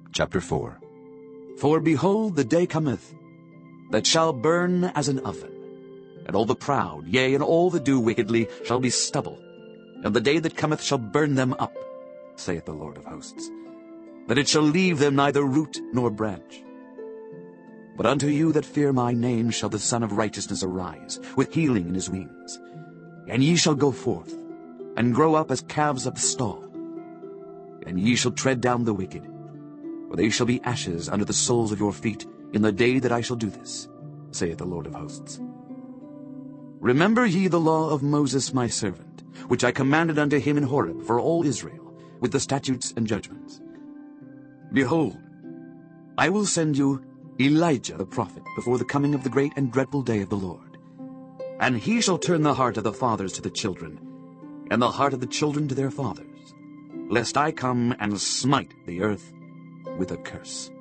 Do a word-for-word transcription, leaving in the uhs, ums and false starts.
Chapter four. For behold, the day cometh, that shall burn as an oven, and all the proud, yea, and all that do wickedly, shall be stubble. And the day that cometh shall burn them up, saith the Lord of hosts, that it shall leave them neither root nor branch. But unto you that fear my name shall the Son of Righteousness arise, with healing in his wings. And ye shall go forth, and grow up as calves of the stall. And ye shall tread down the wicked, for they shall be ashes under the soles of your feet in the day that I shall do this, saith the Lord of hosts. Remember ye the law of Moses my servant, which I commanded unto him in Horeb for all Israel, with the statutes and judgments. Behold, I will send you Elijah the prophet before the coming of the great and dreadful day of the Lord. And he shall turn the heart of the fathers to the children, and the heart of the children to their fathers, lest I come and smite the earth with a curse.